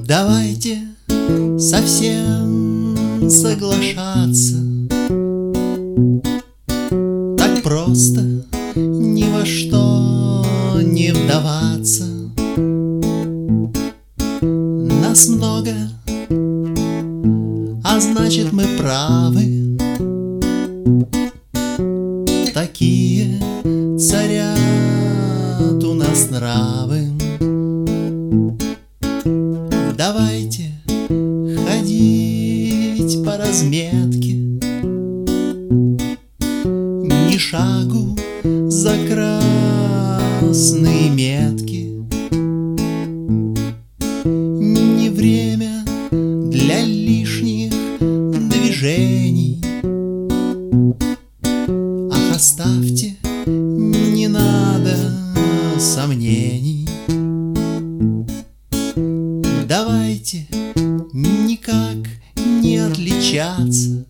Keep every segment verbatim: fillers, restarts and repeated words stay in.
Давайте совсем соглашаться, так просто ни во что не вдаваться. Нас много, а значит мы правы. Такие царят у нас нравы. Давайте ходить по разметке, ни шагу за красные метки. Не время для лишних движений. Ах, оставьте, не надо сомнений. Давайте никак не отличаться,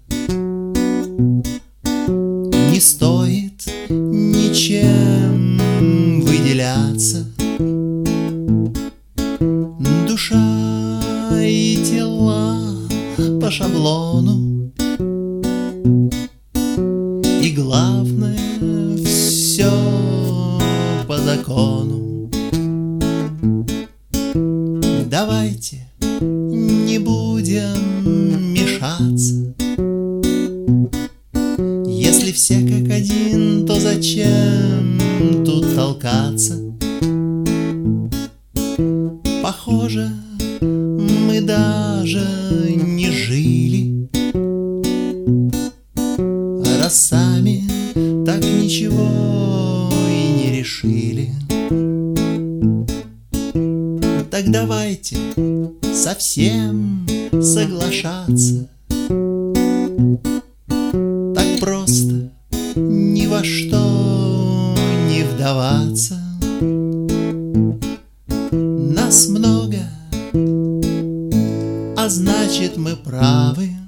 не стоит ничем выделяться. Душа и тела по шаблону, и главное все по закону. Давайте не будем мешаться. Если все как один, то зачем тут толкаться? Похоже, мы даже не жили, раз сами так ничего и не решили. Так давайте совсем соглашаться, так просто ни во что не вдаваться. Нас много, а значит мы правы.